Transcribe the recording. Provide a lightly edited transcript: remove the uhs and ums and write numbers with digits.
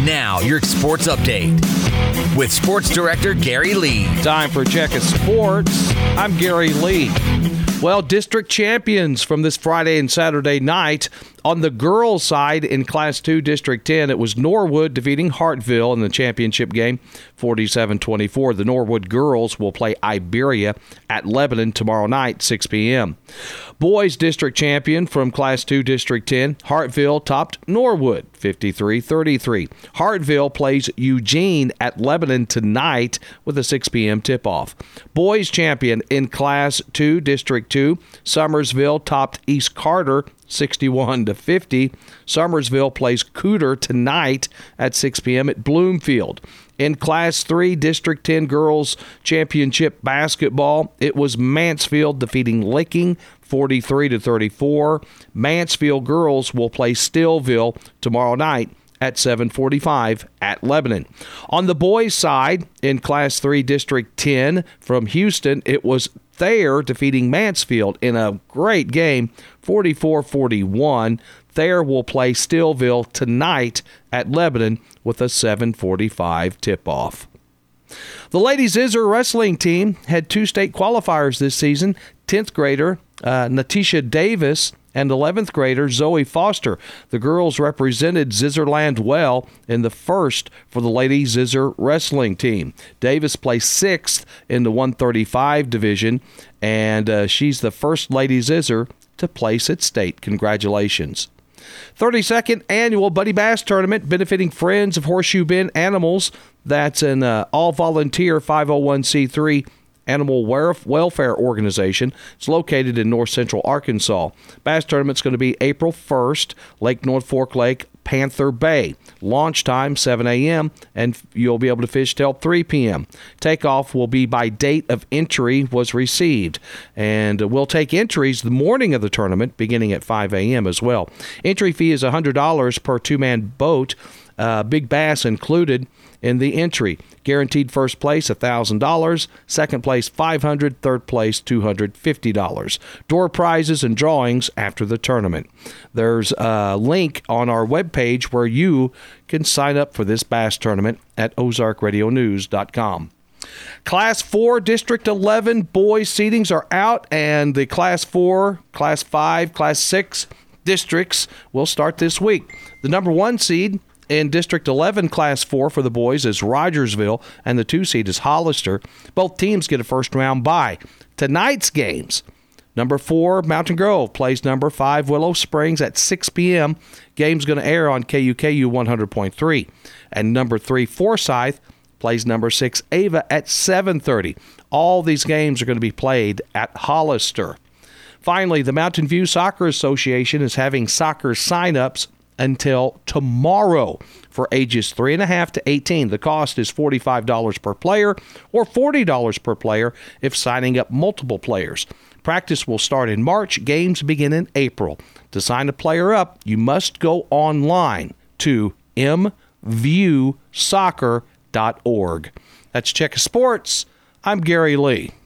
Now, your sports update with Sports Director Gary Lee. Time for Check of Sports. I'm Gary Lee. Well, district champions from this Friday and Saturday night. On the girls' side in Class 2, District 10, it was Norwood defeating Hartville in the championship game, 47-24. The Norwood girls will play Iberia at Lebanon tomorrow night, 6 p.m. Boys' district champion from Class 2, District 10, Hartville topped Norwood, 53-33. Hartville plays Eugene at Lebanon tonight with a 6 p.m. tip-off. Boys' champion in Class 2, District 2, Summersville topped East Carter 61-50. Summersville plays Cooter tonight at 6 p.m. at Bloomfield. In Class 3 District 10 Girls Championship Basketball, it was Mansfield defeating Licking 43-34. Mansfield girls will play Stillville tomorrow night at 7:45 at Lebanon. On the boys' side, in Class 3 District 10 from Houston, it was Thayer defeating Mansfield in a great game, 44-41. Thayer will play Stillville tonight at Lebanon with a 7:45 tip-off. The ladies' Iser wrestling team had two state qualifiers this season. 10th grader Natisha Davis and 11th grader Zoe Foster. The girls represented Zizzerland well in the first for the ladies' Iser wrestling team. Davis placed 6th in the 135 division, and she's the first ladies' Iser to place at state. Congratulations. 32nd Annual Buddy Bass Tournament benefiting Friends of Horseshoe Bend Animals. That's an all-volunteer 501c3 animal welfare organization. It's located in north central Arkansas. Bass Tournament's going to be April 1st, Lake North Fork Lake, Panther Bay. Launch time 7 a.m. and you'll be able to fish till 3 p.m. Takeoff will be by date of entry was received, and we'll take entries the morning of the tournament beginning at 5 a.m. as well. Entry fee is $100 per two-man boat. Big bass included in the entry. Guaranteed first place, $1,000. Second place, $500. Third place, $250. Door prizes and drawings after the tournament. There's a link on our webpage where you can sign up for this bass tournament at ozarkradionews.com. Class 4, District 11 boys seedings are out, and the Class 4, Class 5, Class 6 districts will start this week. The number 1 seed in District 11, Class 4 for the boys is Rogersville, and the 2 seed is Hollister. Both teams get a first-round bye. Tonight's games, number 4, Mountain Grove plays number 5, Willow Springs at 6 p.m. Game's going to air on KUKU 100.3. And number 3, Forsyth plays number 6, Ava at 7:30. All these games are going to be played at Hollister. Finally, the Mountain View Soccer Association is having soccer sign-ups until tomorrow for ages 3.5 to 18. The cost is $45 per player or $40 per player if signing up multiple players. Practice will start in March. Games begin in April. To sign a player up, you must go online to mviewsoccer.org. That's Check of Sports. I'm Gary Lee.